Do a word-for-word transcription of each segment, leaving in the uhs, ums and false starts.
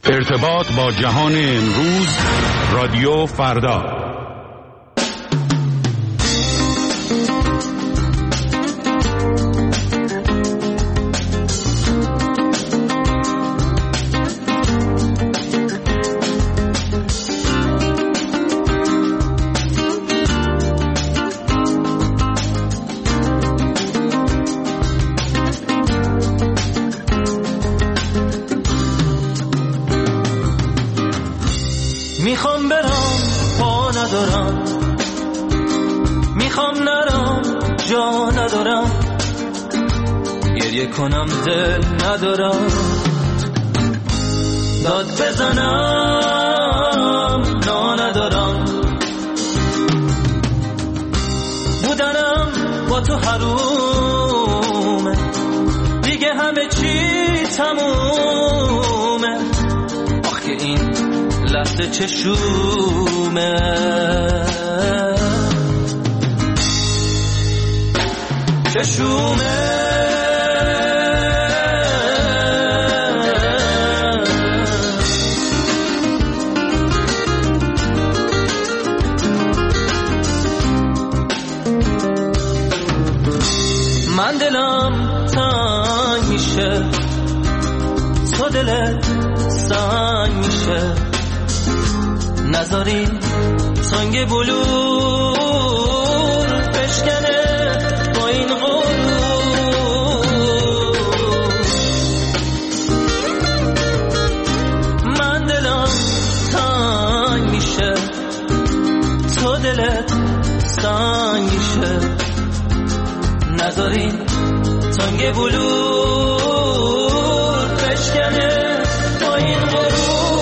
ارتباط با جهان امروز، رادیو فردا. میخوام برم پا ندارم، میخوام نرم جا ندارم، گریه کنم دل ندارم، داد بزنم نا ندارم، بودنم با تو حرومه، دیگه همه چی تمومه، آخه این لحظه چشومه، چشومه، من دلم تنگ میشه، تو دلت سنگ میشه، نذاری سنگ بلور بشکنه با این غرور، من دلم تنگ میشه، تو دلت سنگ میشه، نذاری سنگ بلور بشکنه با این غرور.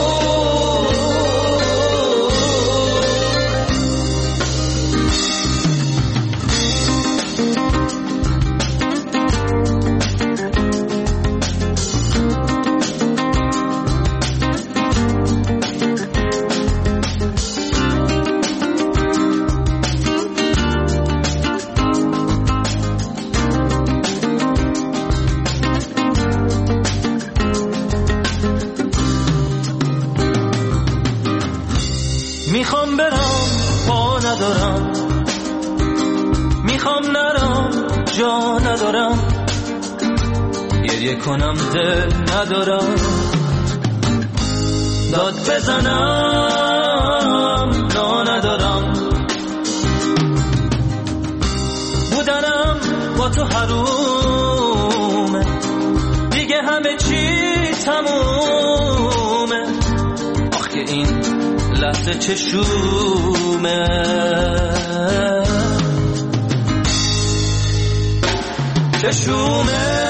میخوام برم پا ندارم، میخوام نرم جا ندارم، گریه کنم دل ندارم، داد بزنم نا ندارم، بودنم با تو حرومه، دیگه همه چی تمومه، آخه این لحظه چشومه، چشومه،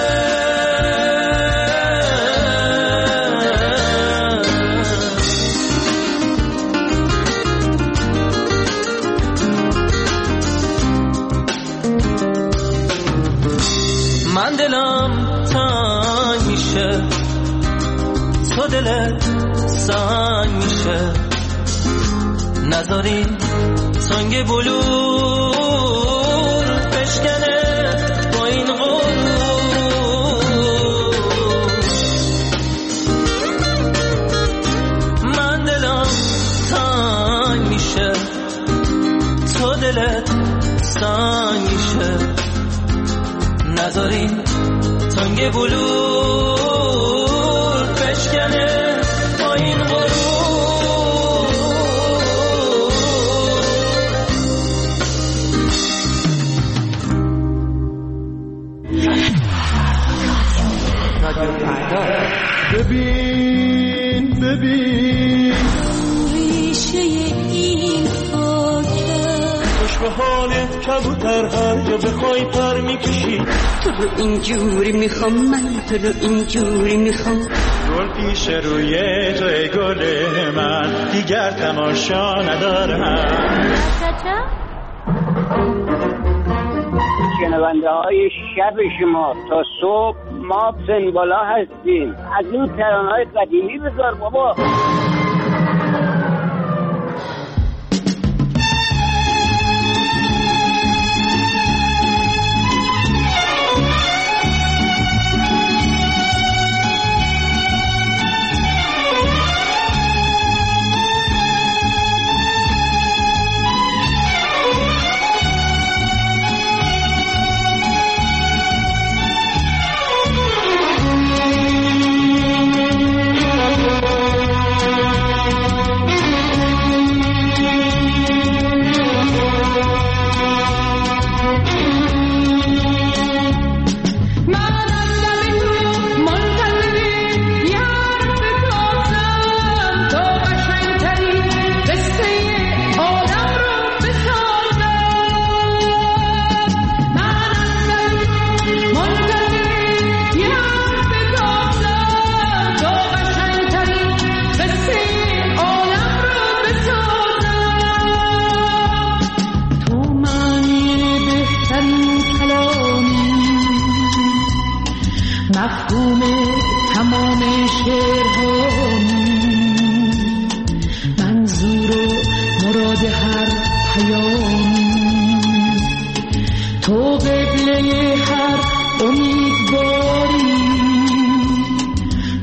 من دلم تنگ میشه، تو دلت سنگ میشه، نذاری سنگ بلور بشکنه با این غرور، من دلم تنگ میشه، تو دلت سنگ میشه، نذاری سنگ بلور بشکنه با این غرور. ببین ببین ریشه این خاکه، خوش به حالت کبوتر هر جا بخوای پر میکشی، تو رو اینجوری میخوام، من تو رو اینجوری میخوام، گل پیش روی تو ای گل من، دیگر تماشا ندارم. شنونده های شب شما تا صبح ما سنبالا هستیم، از این ترانه‌های قدیمی بذار بابا.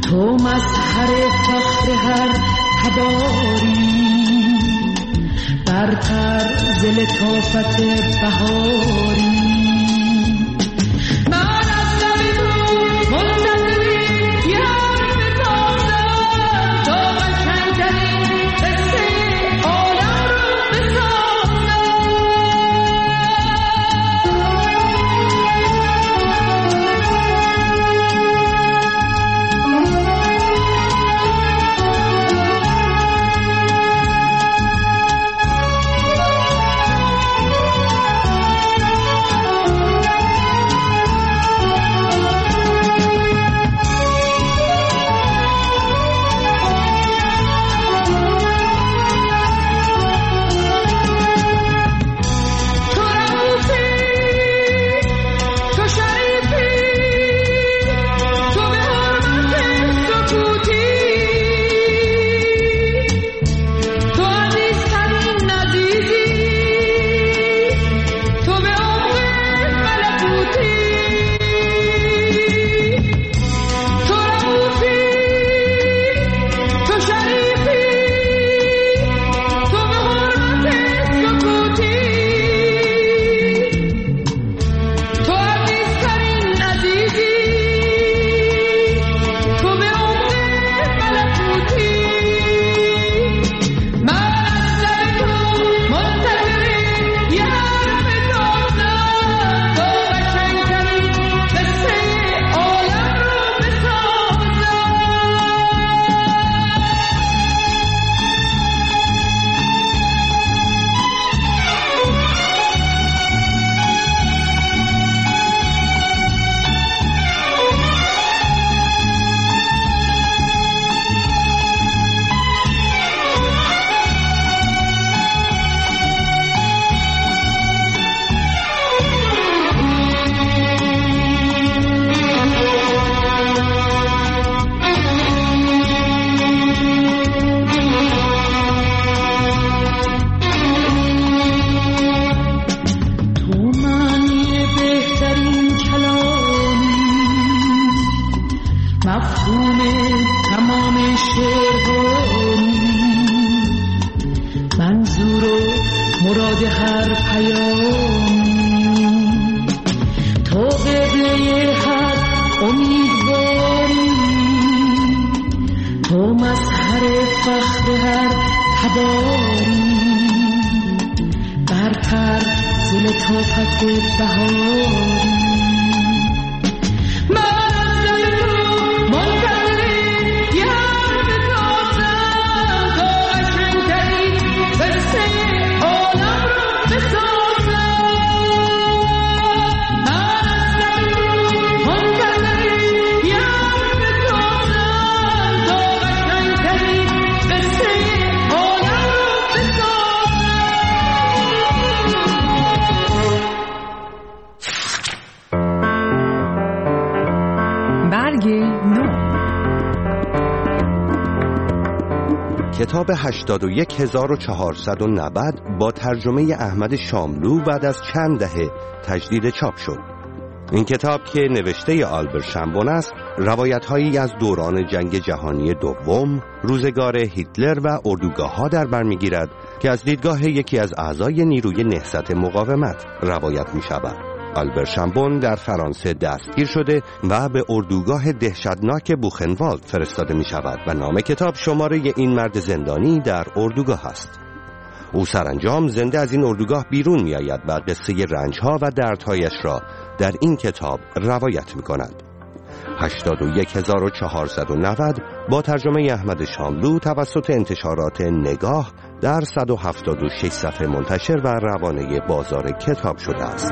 تو مظهر فخر هر تباری، برتر ز لطافت بهاری. کتاب هشتاد و یک هزار و چهارصد و نود با ترجمه احمد شاملو بعد از چند دهه تجدید چاپ شد. این کتاب که نوشته آلبرت شامبون است، روایت‌هایی از دوران جنگ جهانی دوم، روزگار هیتلر و اردوگاه‌ها در بر می‌گیرد که از دیدگاه یکی از اعضای نیروی نهضت مقاومت روایت می‌شود. آلبرت شامبون در فرانسه دستگیر شده و به اردوگاه دهشتناک بوخنوالد فرستاده می شود و نام کتاب شماره این مرد زندانی در اردوگاه است. او سرانجام زنده از این اردوگاه بیرون می آید و قصه رنجها و دردهایش را در این کتاب روایت می کند. هشتاد و یک هزار و چهارصد و نود با ترجمه احمد شاملو توسط انتشارات نگاه در صد و هفتاد و شش صفحه منتشر و روانه بازار کتاب شده است.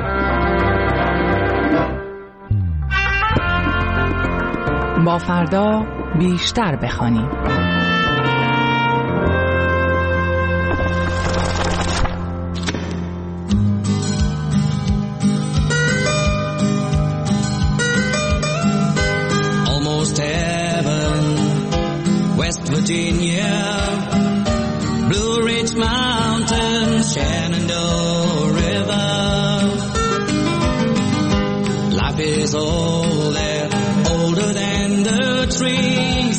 با فردا بیشتر بخوانیم. Almost heaven, West Virginia, Blue Ridge Mountains, Shenandoah River. Life is old and older than the trees.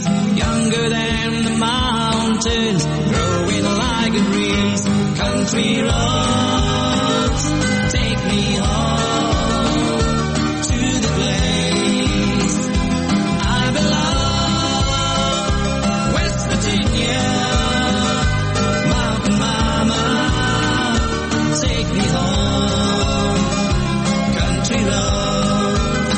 country roads, take me home to the place I belong. West Virginia, mountain mama, take me home, country roads.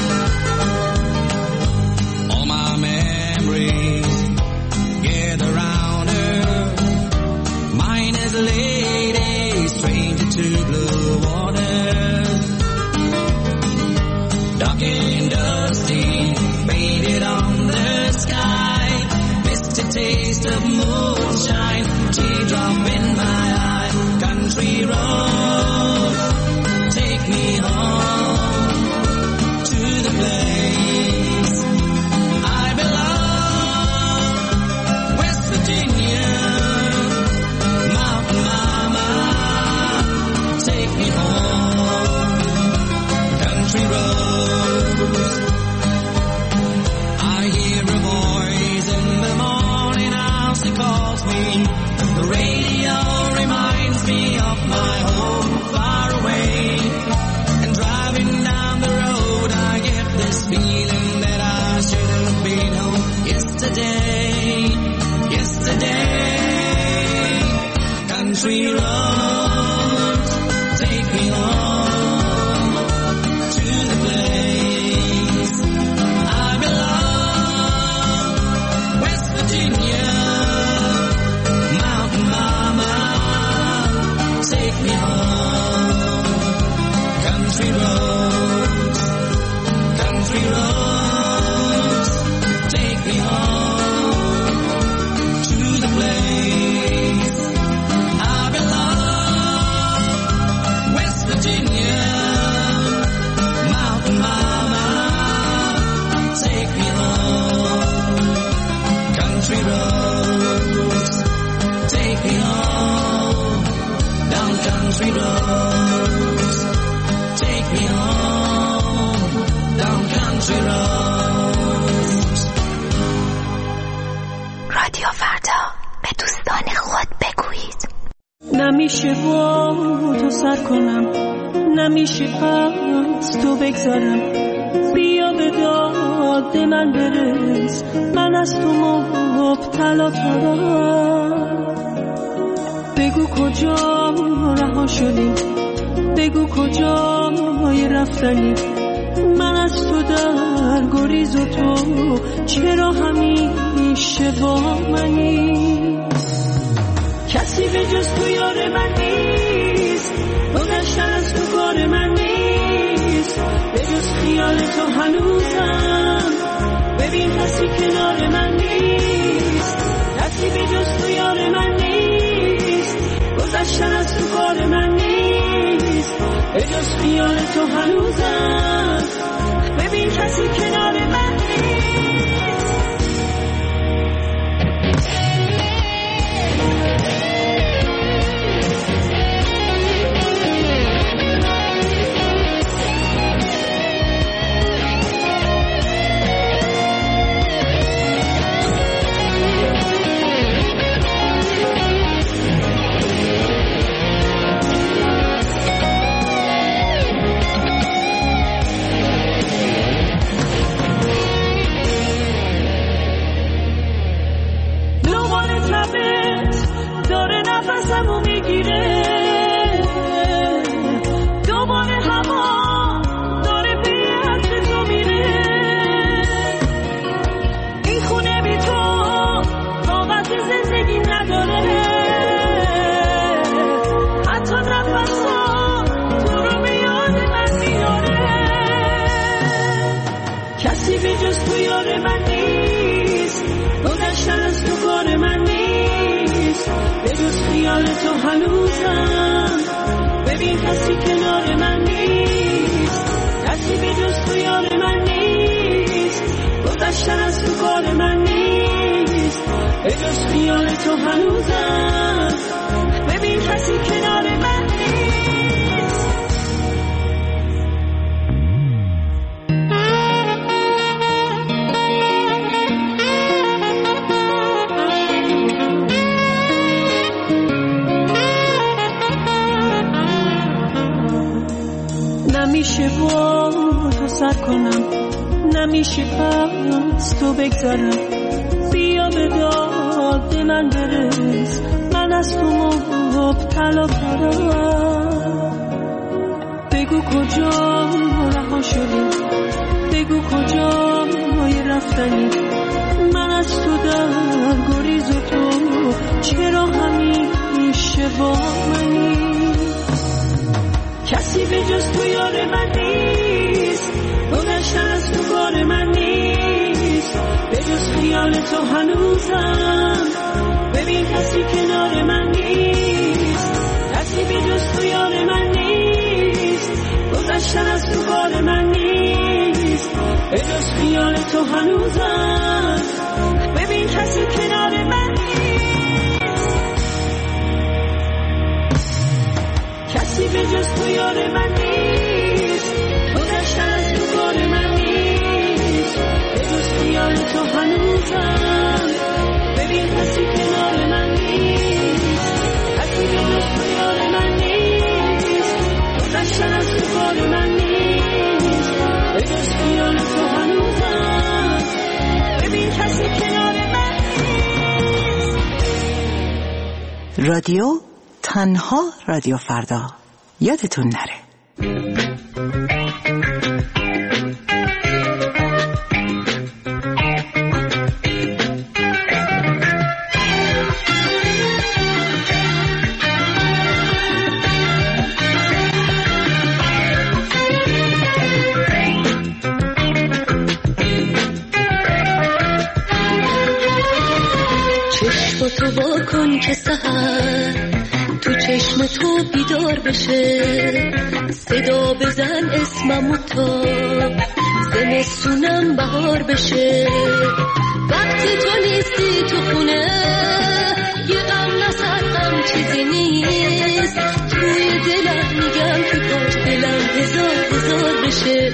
All my memories gather round her. Mine is a lady, stranger to blue waters. Dark and dusty, faded on the sky. Misty taste of moonshine, teardrop in my eye. Country roads, take me home to the place I belong. West Virginia, mountain mama, take me home, country roads. I hear a voice in the morning house, it calls me. The radio reminds me of my home far away. And driving down the road, I get this feeling that I should have been home yesterday, yesterday. Country roads, take me home to the place I belong. West Virginia, mountain mama, take me home. Country roads, country roads, take me home to the place I belong. West Virginia, mountain mama, take me home. Country roads, take me home. Down country roads, take me home. Down country roads. رادیو فردا، به دوستان خود بگویید. نمیشه با تو سر کنم، نمیشه از تو بگذارم. بیا به داد من برس، من از تو مبتلا ترم. بگو کجا رها شدی، بگو کجای رفتنی. من از تو در گریز و تو چرا همیشه با منی؟ کسی به جز تو یار من نیست، گذشتن از تو کار من نیست. به جز خیال تو هنوزم، ببین کسی کنار من نیست. کسی به جز تو یار من نیست، گذشتن از تو کار من نیست. به جز خیال تو هنوزم، ببین کسی کنار من نیست. نفسمو میگیره، دوباره هوا داره به حرف تو میره. این خونه بی تو طاقت زندگی نداره، حتی نفسا تو رو به یاد من میاره. کسی به جز تو یار من نیست، گذشتن از تو کار من نیست. به جز خیال تو هنوزم، ببین کسی کنار من نیست. کسی به جز تو یار من نیست، گذشتن از تو کار من نیست. به جز خیال تو هنوزم، ببین کسی کنار من نیست. با تو سر کنم، نمیشه پس تو بگذارم. بیا به داد من برس، من از تو مبتلا کردم. بگو کجا رها شدی، بگو کجا مای رفتنی. من از تو در گریز و تو چرا همیشه با منی. کسی به جز تو یار من نیست، گذشتن از تو بار من نیست. به جز خیال تو هنوزم، ببین کسی کنار من نیست. کسی به جز تو یار من نیست، گذشتن از تو بار من نیست. به جز خیال تو هنوزم، ببین کسی کنار من نیست. کسی به جز تو یار من نیست، گذشتن از تو بار من نیست. به جز خیال تو هنوزم، ببین کسی کنار من نیست. کسی به جز تو یار من نیست، گذشتن از تو بار من نیست. به جز خیال تو هنوزم، ببین کسی کنار من نیست. رادیو تنها رادیو فردا، یادتون نره. چشم تو واکن که سحر تو چشم تو بیدار بشه. صدا بزن اسممو تا زمستونم بهار بشه. وقتی تو نیستی تو خونه، یه غم نصد غم چیزی نیست. توی دلم میگم که کاش دلم هزار هزار بشه.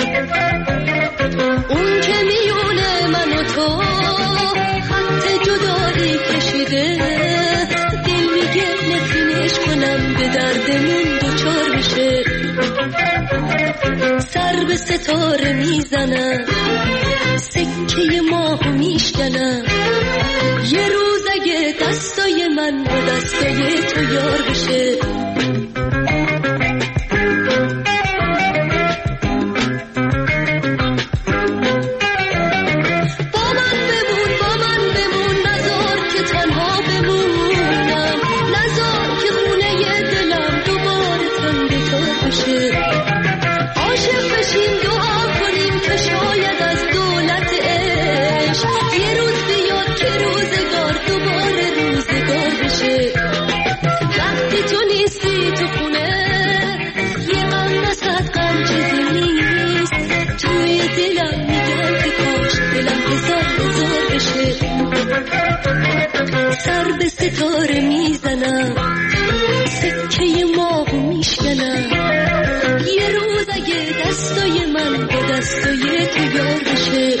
اون که میونه من و تو خط جدایی کشیده، دل میگه نفینش کنم به دردمون دوچار بشه. سر به ستاره میزنم، سکه ماهو میشکنم. یه روز اگه دستای من با دستای تو یار بشه. سر به ستاره میزنم، سکه ماهو میشکنم. یه روز اگه دستای من با دستای تو یار بشه.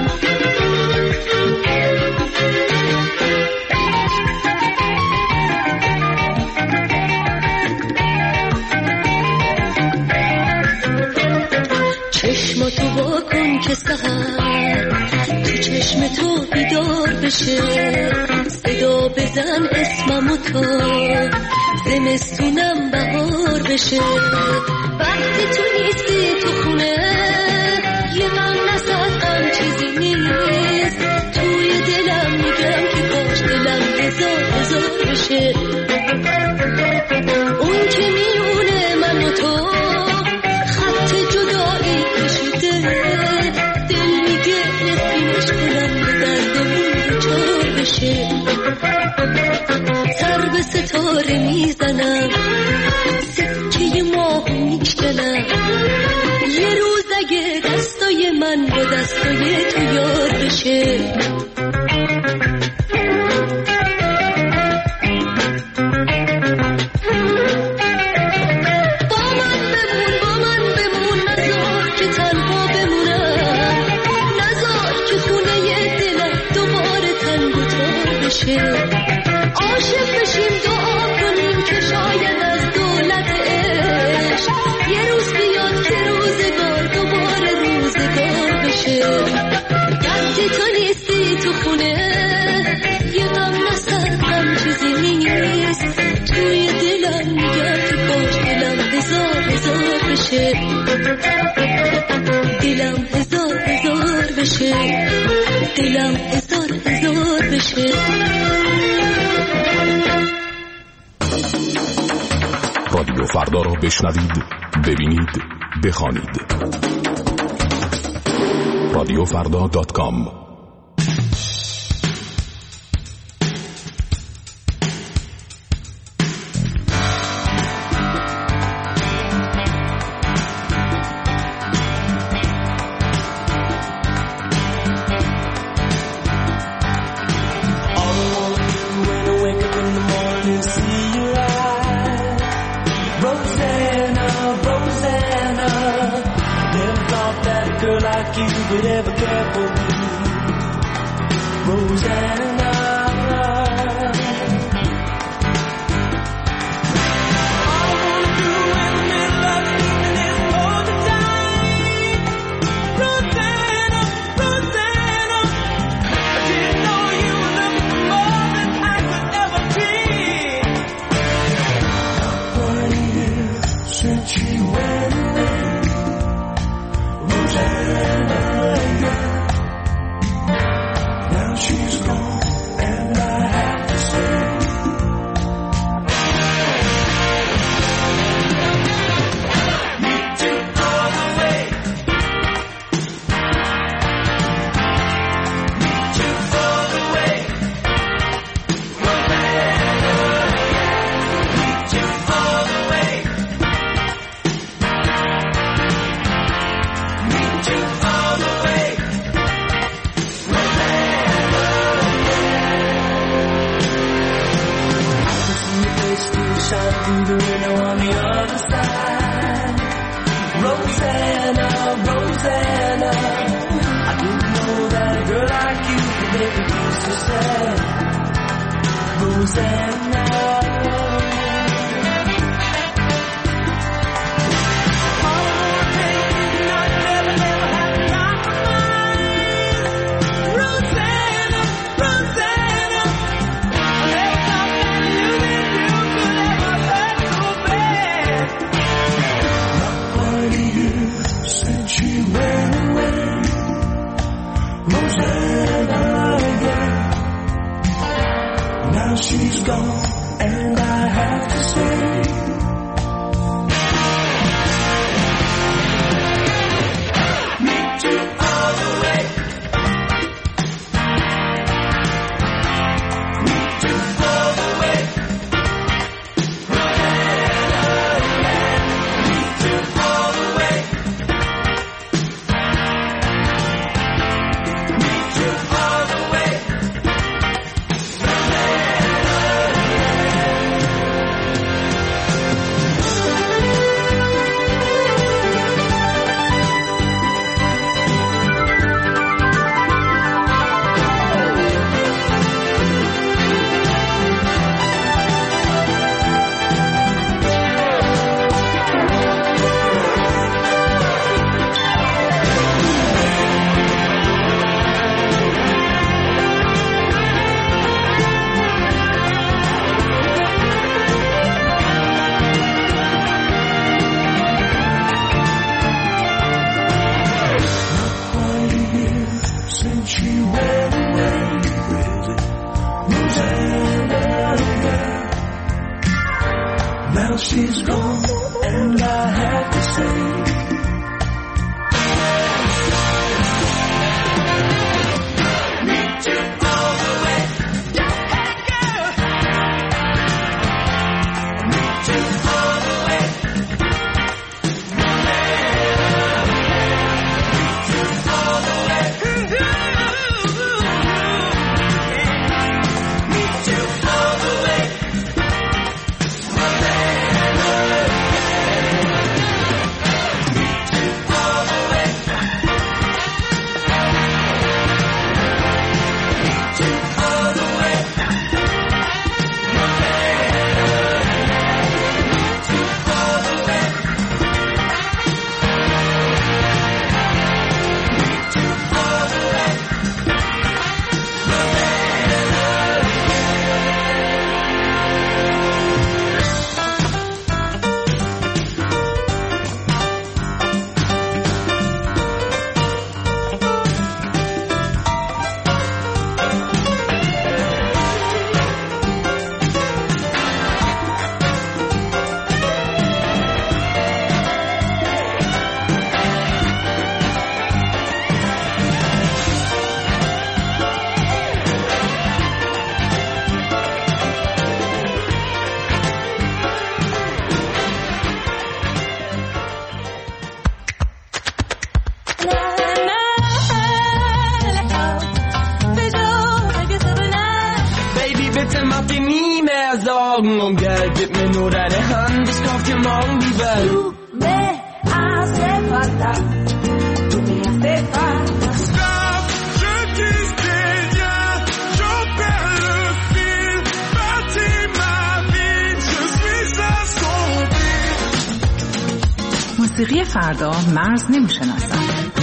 چشماتو واکن که سحر تو چشم تو بیدار بشه. صدا بزن اسممو تا زمستونم بهار بشه. وقتی تو نیستی تو خونه، یه غم نصد غم چیزی نیست. توی دلم میگم که کاش دلم هزار هزار بشه. اون که میونه من و تو خط جدایی کشیده، دل میگه نفرینش کنم به دردمون دوچار بشه. سر به ستاره میزنم، سکه ماهو میشکنم. یه روز اگه دستای من با دستای تو یار بشه. عاشق بشیم دعا کنیم که شاید از دولت عشق یه روز بیاد که روز بشه دلم هزار هزار بشه دلم هزار هزار بشه رادیو فردا را بشنوید، ببینید، بخوانید. رادیو فردا دات کام. Would ever care for me, Rosanna. All I wanna do in the middle of the evening is hold you tight, Rosanna, Rosanna. I didn't know you were looking for more than I could ever dream. One year since you went away, Rosanna. She's gone, and I have to say, meet you all the way, meet you all the way, Rosanna, meet you all the way, meet you all the way. Shine through the window on the other side, Rosanna, Rosanna. I didn't know that a girl like you could make me feel so sad, Rosanna. She's gone, and I have to say, meet you all the way, meet you all the way, meet you all the way, meet you all the way. She's gone, and I have to say, meet you all the way, hey girl, meet you all the way, meet you all the way, meet you all the way. heute macht die nie mehr Sorgen um Geld. Gib mir nur deine Hand, ich kauf dir morgen die Welt. Du me hace falta, du me hace falta. Stop, je disais, je perds le fil. Bâtis ma vie, je suis assombri. موسیقی فردا مرز نمیشناسد.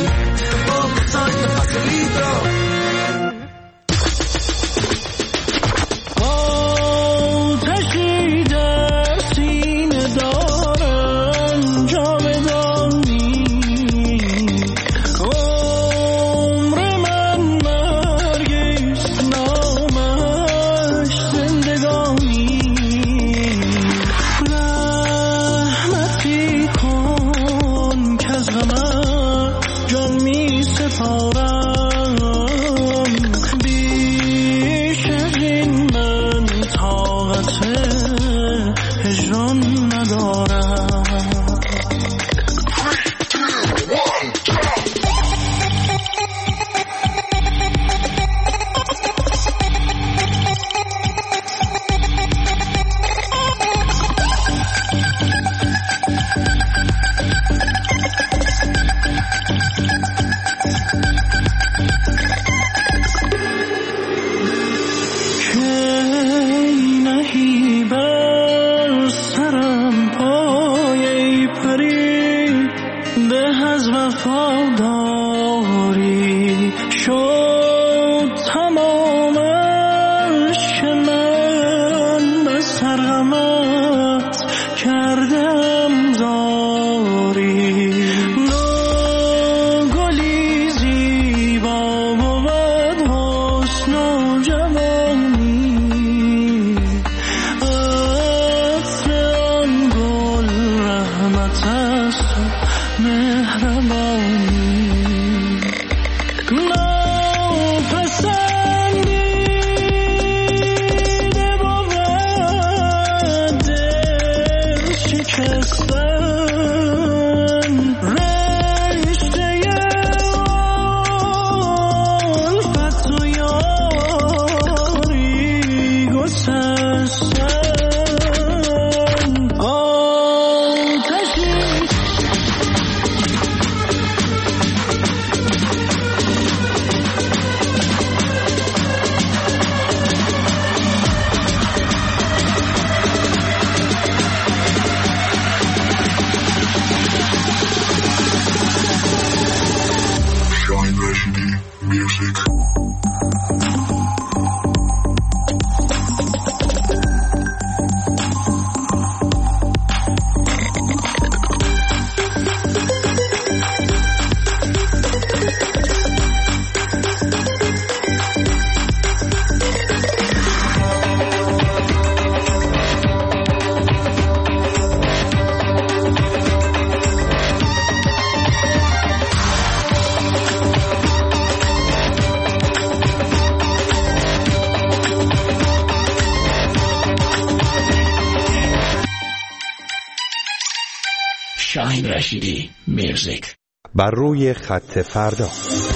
شاهین رشیدی میوزیک. بر روی خط فردا.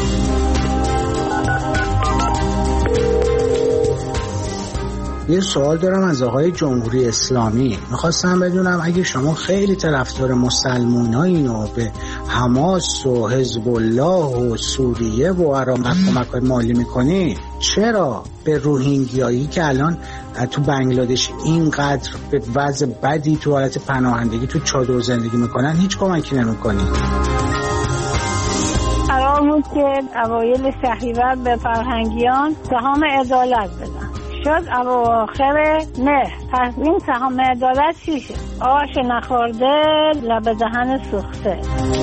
یه سوال دارم از آقای جمهوری اسلامی. میخواستم بدونم اگه شما خیلی طرفدار مسلمانین و به حماس و حزب الله و سوریه و عراق کمک مالی میکنین، چرا به روهینگیایی که الان تو بنگلادش اینقدر به وضع بدی تو حالت پناهندگی تو چادر زندگی میکنن هیچ کمکی نمیکنین؟ قرار بود که اوایل شهریور به فرهنگیان سهام عدالت بدن، شد اواخر مهر. پس این سهام عدالت چی شد؟ آش نخورده لب دهن سوخته.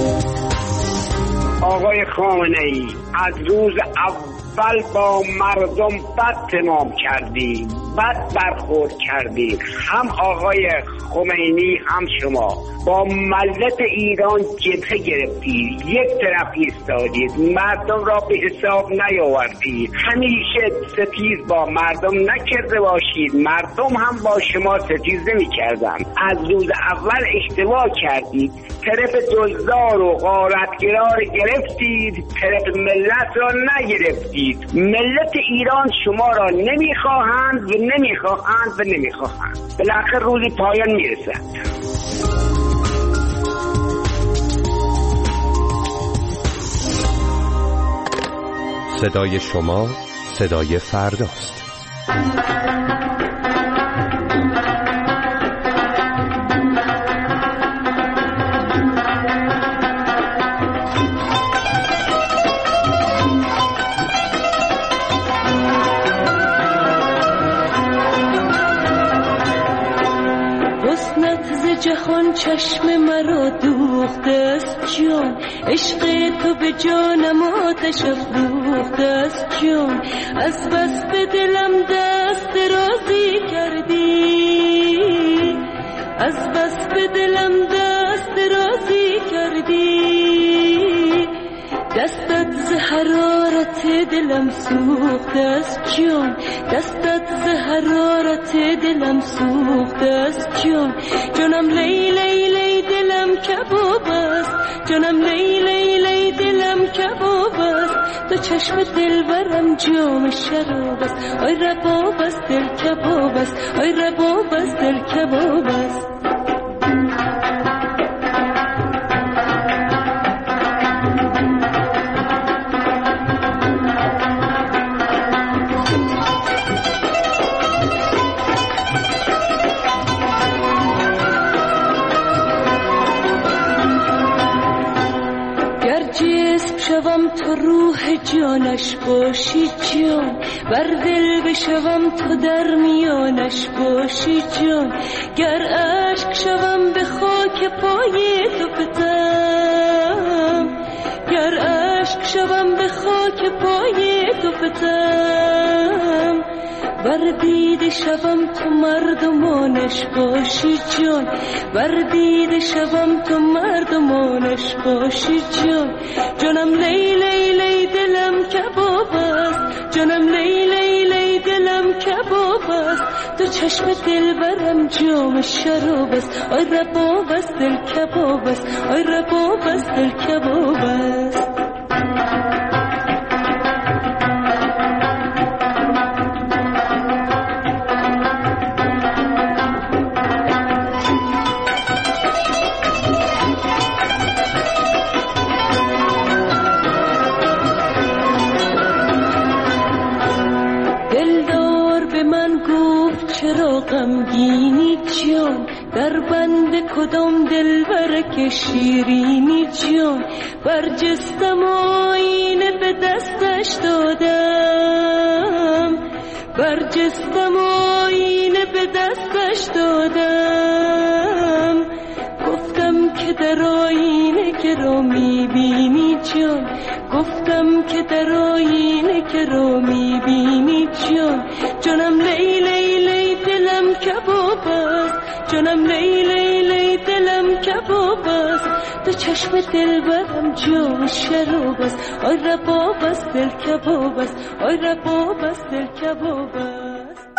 آقای خامنه ای از روز اول با مردم بد تمام کردی، بد برخورد کردی. هم آقای خمینی هم شما با ملت ایران جبهه گرفتید، یک طرف ایستادید، مردم را به حساب نیاوردید. همیشه ستیز با مردم نکرده باشید، مردم هم با شما ستیز نمی کردن. از روز اول اشتباه کردید، طرف دزدار و غارتگرار گرفتید، طرف ملت را نگرفتید. باشید. ملت ایران شما را نمیخواهند و نمیخواهند و نمیخواهند. بالاخره روزی پایان میرسد. صدای شما صدای فرداست. جهان چشم مرا دوخته است جان، عشق تو به جانم آتش افروخته است جان. از بس به دلم دست درازی کردی، از بس به دلم دست درازی کردی. دستت ز حرارت دلم سوخته است جان، دستت ز حرارت دلم سوخته است جان. جانم لی لی لی دلم کباب است، جانم لی لی لی دلم کباب است. تو چشم دلبرم جام شراب است، آی رباب است دل کباب است، آی رباب است دل کباب است. شوم تو روح جانش باشی جان، بر دل بشوم تو در میانش باشی جان. گر عشق شوم به خاک پای تو فتم، گر عشق شوم به خاک پای تو فتم. بر دیده شوم تو مردمانش باشی جان، بر دیده شوم تو مردمانش باشی جان. جانم لی لی لی دلم کباب است، جانم لی لی لی دلم کباب است. تو چشم دلبرم جام شراب است، آی رباب است دل کباب است، آی رباب است دل کباب است. غمگینی جان، در بند کدام دلبر که شیرینی جان. برجستم آینه به دستش دادم، برجستم آینه به دستش دادم. گفتم که در آینه که رو میبینی جان، گفتم که در آینه که رو میبینی جان. جانم لی لی لی دلم کباب است، جانم لی لی لی دلم کباب است. تو چشم دلبرم جام شراب است، آی رباب است دل کباب است، آی رباب است دل کباب است.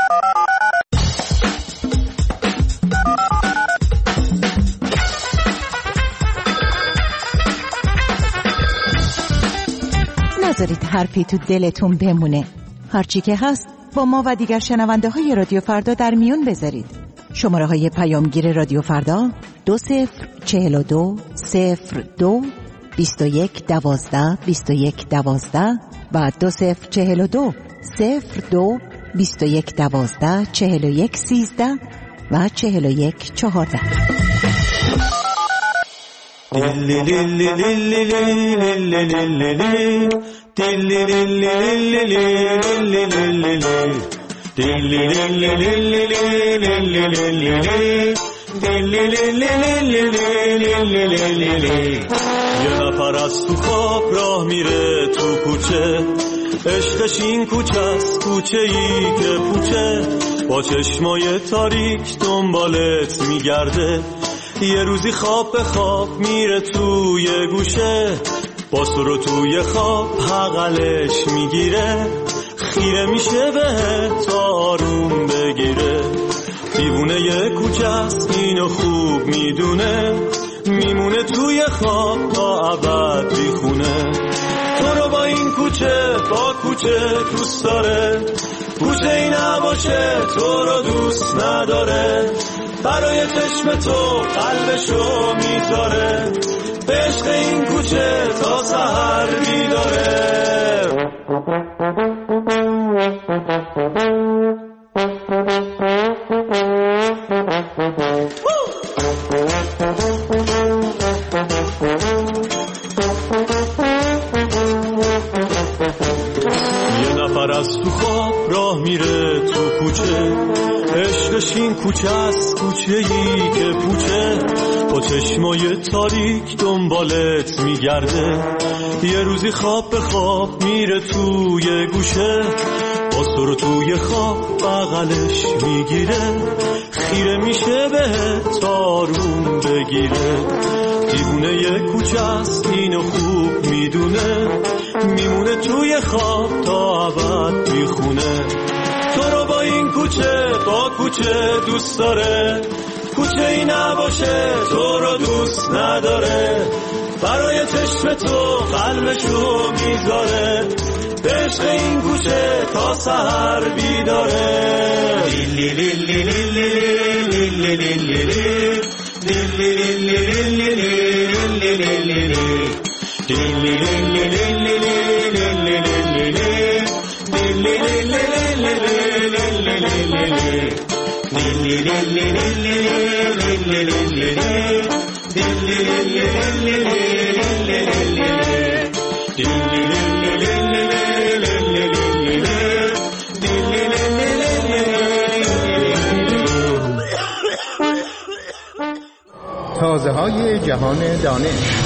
نذارید حرفی تو دلتون بمونه. هرچی که هست با ما و دیگر شنونده های رادیو فردا در میون بذارید. شماره های پیامگیر رادیو فردا دو صفر چهل و دو صفر دو بیست و یک دوازده بیست و یک دوازده و دو صفر چهل و دو صفر دو بیست و یک دوازده چهل و یک سیزده و چهل و یک چهارده. یه نفر از تو خواب راه میره تو کوچه، عشقش این کوچه است، کوچه ای که پوچه، با چشمای تاریک دنبالت میگرده. یه روزی خواب به خواب میره توی گوشه، با سر و توی خواب حقلش میگیره، خیره میشه به تا آروم بگیره. دیوونه یه کوچه است اینو خوب میدونه، میمونه توی خواب تا ابد بیخونه. تو رو با این کوچه با کوچه کوچه دوست داره، کوچه ای نباشه تو رو دوست نداره، برای چشم تو قلبشو میذاره، به عشق این کوچه تا سحر بیداره. یه نفر از تو خواب راه میره تو کوچه، عشقش این کوچه است، کوچه ای که پوچه، با چشمای تاریک دنبالت میگرده، یه روزی خواب به خواب میره توی گوشه، با سر توی خواب بغلش میگیره، خیره میشه به تارون بگیره، دیوونه یه کوچه است اینو خوب میدونه، میمونه توی خواب تا ابد میخونه، تو رو با این کوچه با کوچه دوست داره، کوچه ای نباشه تو رو دوست نداره، برای چشم تو قلبشو میذاره، به عشق این کوچه تا سحر بیداره. لیلی لیلی لیلی لیلی لیلی لیلی لیلی تازه های جهان دانش.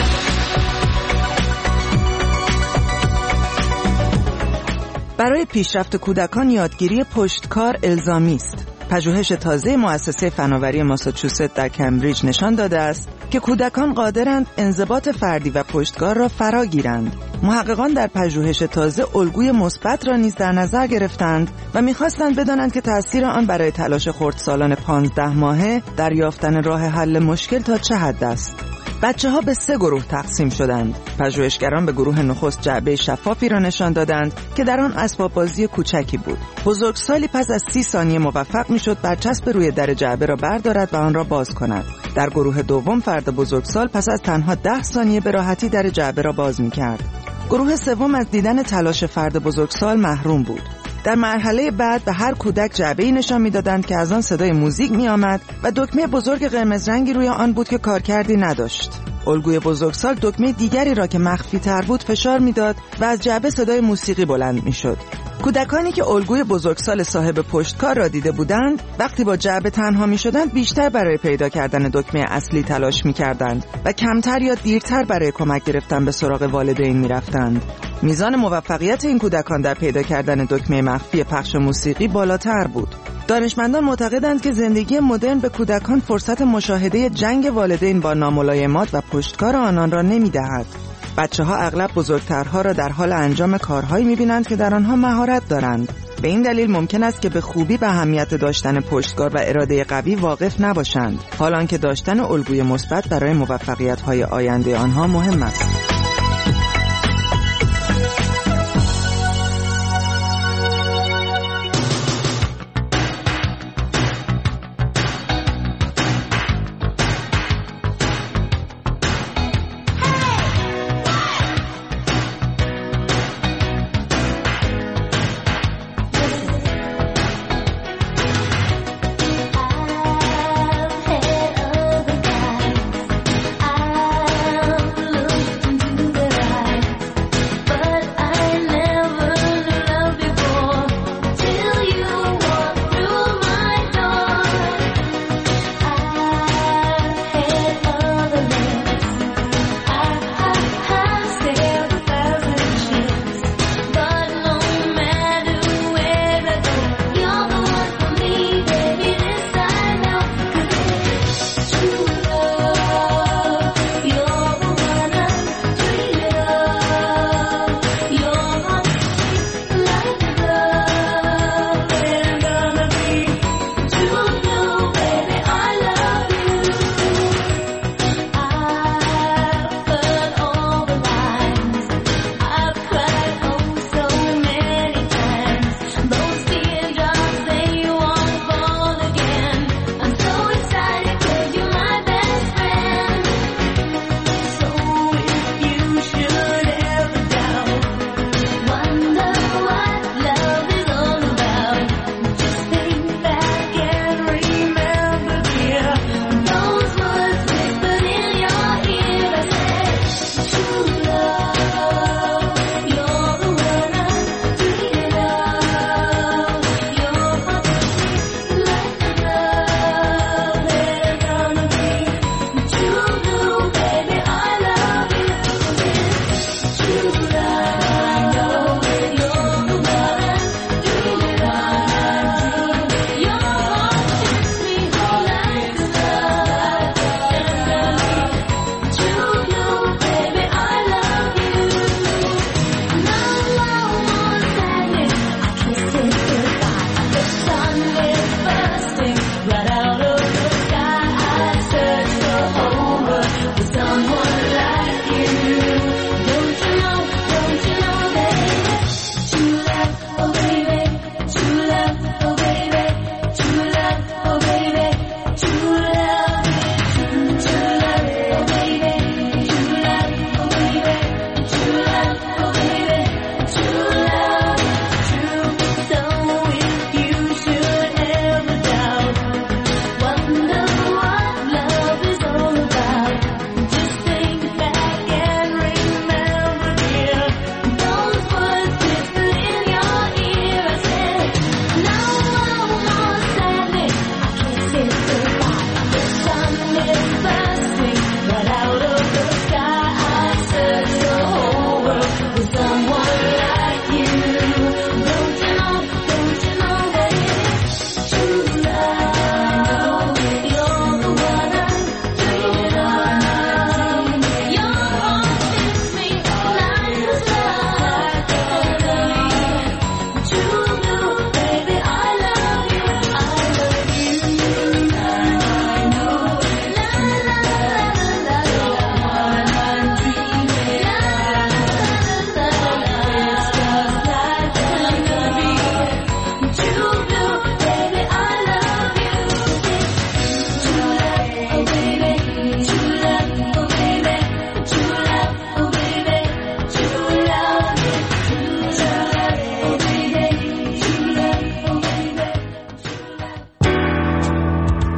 برای پیشرفت کودکان یادگیری پشتکار الزامی است. پژوهش تازه مؤسسه فناوری ماساچوست در کمبریج نشان داده است که کودکان قادرند انضباط فردی و پشتکار را فرا گیرند. محققان در پژوهش تازه الگوی مثبت را نیز در نظر گرفتند و می‌خواستند بدانند که تأثیر آن برای تلاش خردسالان پانزده ماهه در یافتن راه حل مشکل تا چه حد است. بچه‌ها به سه گروه تقسیم شدند. پژوهشگران به گروه نخست جعبه شفافی را نشان دادند که در آن اسباب بازی کوچکی بود. بزرگسالی پس از سی ثانیه موفق می‌شد برچسب روی در جعبه را بردارد و آن را باز کند. در گروه دوم فرد بزرگسال پس از تنها ده ثانیه به راحتی در جعبه را باز می‌کرد. گروه سوم از دیدن تلاش فرد بزرگسال محروم بود. در مرحله بعد به هر کودک جعبه‌ای نشان می‌دادند که از آن صدای موزیک می‌آمد و دکمه بزرگ قرمز رنگی روی آن بود که کارکردی نداشت. الگوی بزرگسال دکمه دیگری را که مخفی‌تر بود فشار می‌داد و از جعبه صدای موسیقی بلند می‌شد. کودکانی که الگوی بزرگسال صاحب پشتکار را دیده بودند، وقتی با جعبه تنها می‌شدند بیشتر برای پیدا کردن دکمه اصلی تلاش می‌کردند و کمتر یا دیرتر برای کمک گرفتن به سراغ والدین می‌رفتند. میزان موفقیت این کودکان در پیدا کردن دکمه مخفی پخش موسیقی بالاتر بود. دانشمندان معتقدند که زندگی مدرن به کودکان فرصت مشاهده جنگ والدین با ناملایمات و پشتکار آنان را نمی‌دهد. بچه‌ها اغلب بزرگترها را در حال انجام کارهایی می‌بینند که در آنها مهارت دارند. به این دلیل ممکن است که به خوبی به اهمیت داشتن پشتکار و اراده قوی واقف نباشند، حالانکه داشتن الگوی مثبت برای موفقیت‌های آینده آنها مهم است.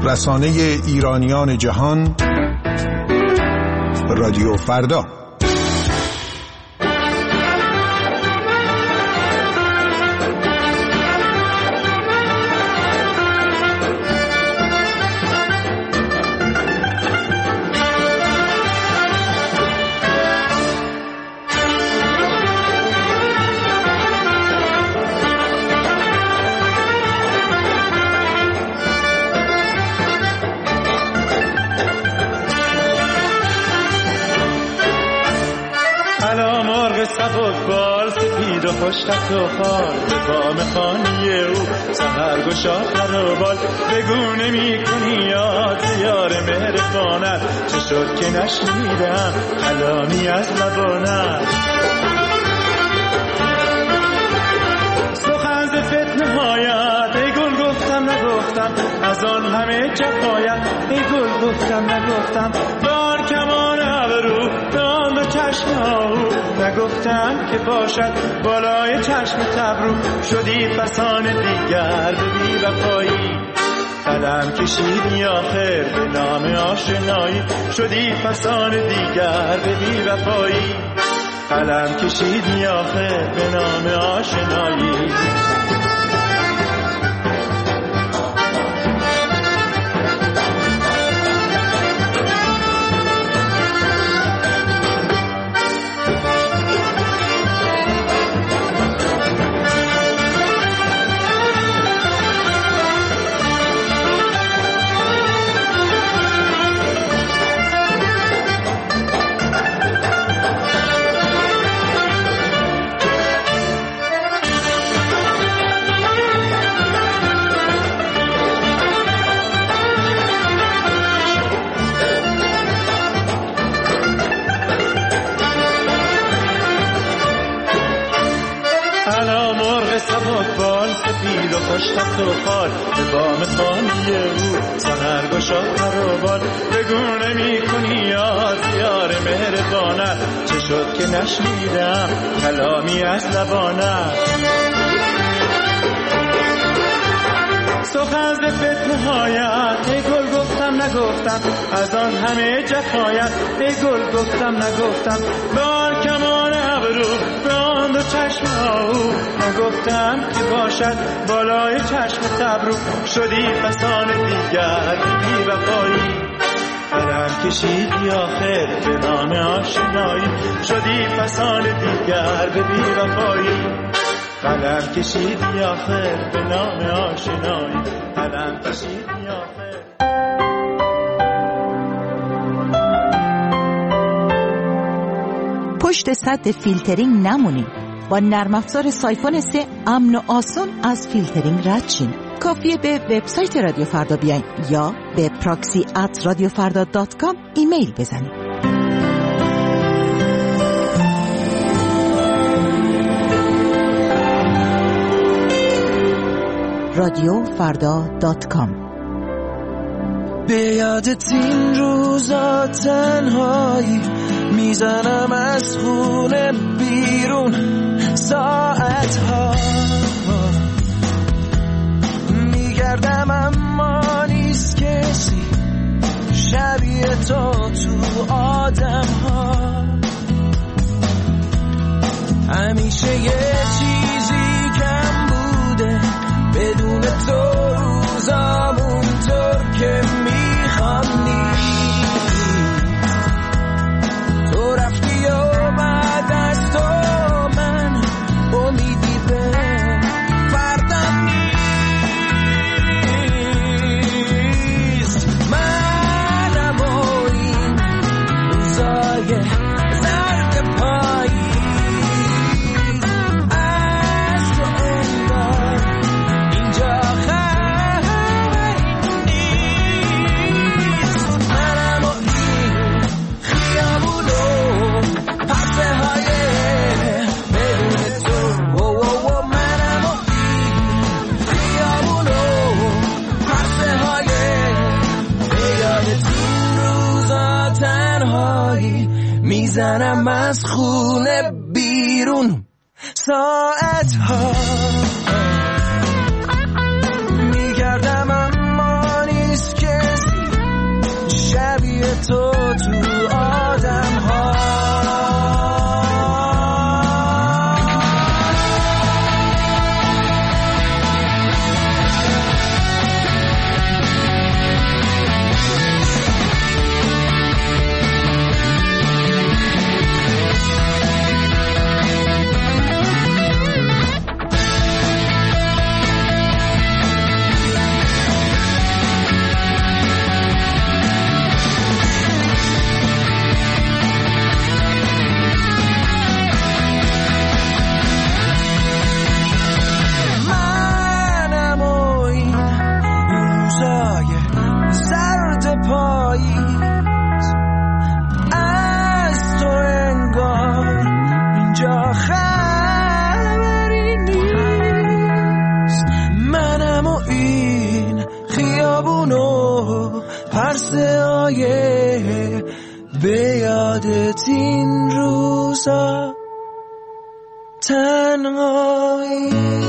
رسانه ایرانیان جهان، رادیو فردا. خوشتخت و خال به بام خانی او سهر گشا خرابال بگو نمی کنی یاد یار مهربانت چه شد که نشنیدم کلامی از لبانت سخن ز فتنه هایت ای گل گفتم نگفتم از آن همه جفایت ای گل گفتم نگفتم بار کمان ابرو دام به چشم آهو نگفتم که باشد بالای چشم تبرو شدی فسان دیگر به بی وفایی قلم کشیدی آخر به نام آشنایی شدی فسان دیگر به بی وفایی قلم کشیدی آخر به نام آشنایی خوشتخت و خال به بام خانی او سهر گشا خرابال بگو نمی کنی یاد یار مهربانت چه شد که نشنیدم کلامی از لبانت سخن ز فتنه هایت ای گل گفتم نگفتم از آن همه جفایت ای گل گفتم نگفتم بار کمان ابرو ران دو چشم آهو نگفتم که باشد بالای چشم تبرو شدی فسان دیگر بی وفایی قلم کشیدی آخر به نام آشنایی شدی فسان دیگر به بی وفایی قلم کشیدی آخر به نام آشنایی قلم کشیدی آخر. پشت سد فیلترینگ نمونید. با نرم افزار سایفون سه امن و آسان از فیلترینگ رد شین. کافیه به وبسایت رادیو فردا بیاین یا به پراکسی ات رادیو فردا دات کام ایمیل بزنید. رادیو فردا دات کام. به یادت این روزا تنهایی میزنم از خونه بیرون ساعتها میگردم اما نیست کسی شبیه تو تو آدم ها همیشه یه چیزی کم بوده بدون تو روزامون طور که میخوام تو رفتی و بعد از تو من امیدی به فردم نیست منم و این روزای زرد پایی از تو انگار اینجا خبری نیست منم و این خیابونو پرسه های بدون تو و و و منم و این خیابونو پرسه های به یادت این روزا تنهایی میزنم از خونه بیرون ساعت ها میگردم اما نیست که عرصه های به یادت این روزا تنهایی.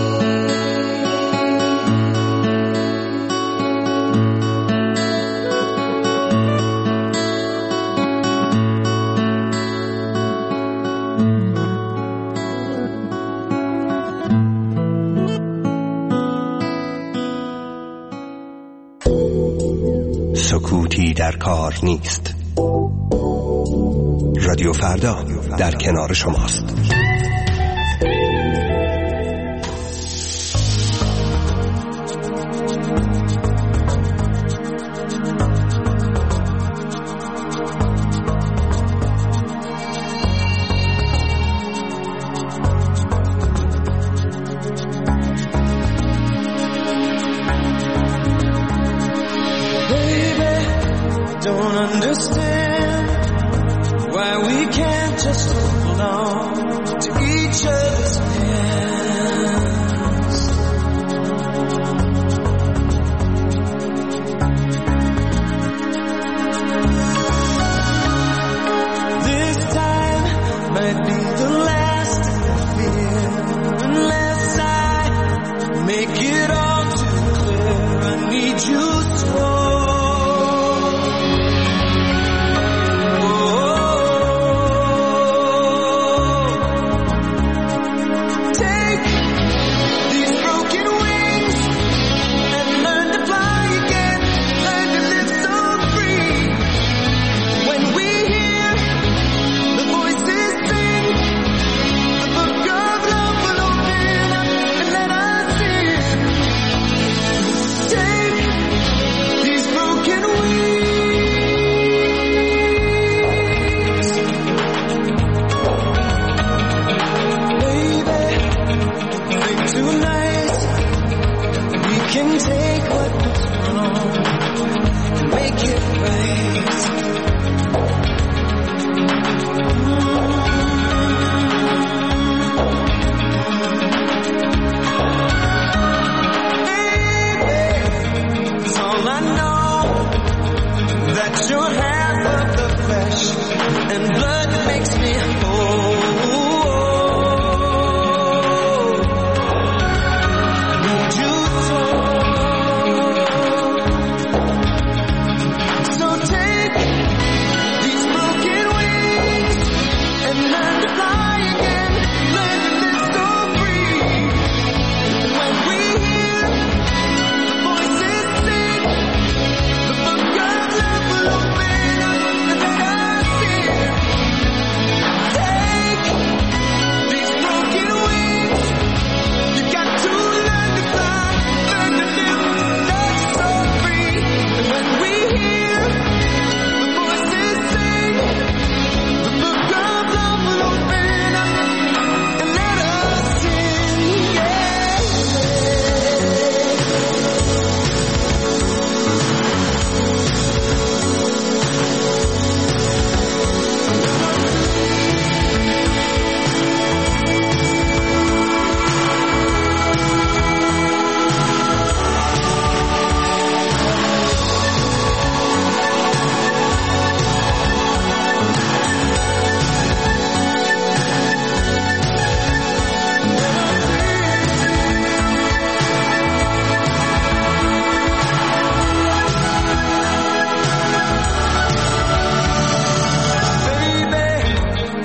سکوتی در کار نیست. رادیو فردا در کنار شماست.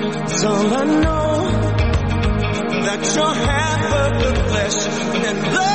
All I know that you're half of the flesh and blood.